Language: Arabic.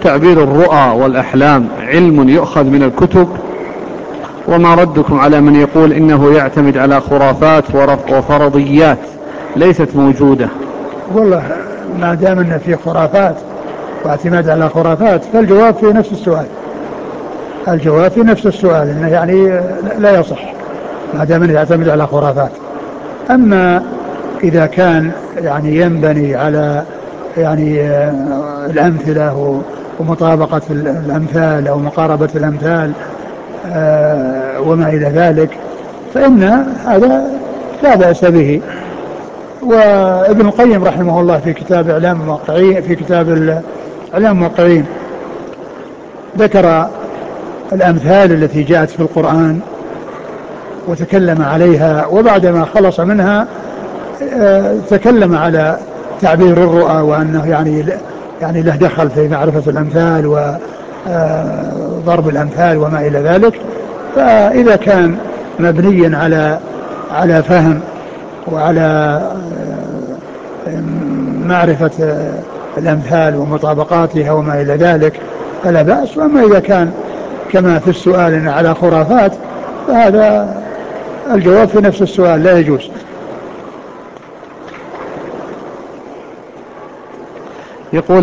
تعبير الرؤى والأحلام علم يؤخذ من الكتب؟ وما ردكم على من يقول إنه يعتمد على خرافات وفرضيات ليست موجودة؟ والله ما دام أن في خرافات واعتماد على خرافات فالجواب في نفس السؤال. الجواب في نفس السؤال إنه يعني لا يصح ما دام أنه يعتمد على خرافات. أما إذا كان يعني ينبني على يعني الأمثلة ومطابقة الأمثال أو مقاربة الأمثال وما إلى ذلك فإن هذا لا بأس به. وابن القيم رحمه الله في كتاب إعلام الموقعين إعلام الموقعين ذكر الأمثال التي جاءت في القرآن وتكلم عليها، وبعدما خلص منها تكلم على تعبير الرؤى وأنه يعني له دخل في معرفة الأمثال وضرب الأمثال وما إلى ذلك. فإذا كان مبنيا على فهم وعلى معرفة الأمثال ومطابقاتها وما إلى ذلك فلا بأس. وأما إذا كان كما في السؤال على خرافات فهذا الجواب في نفس السؤال لا يجوز. يقول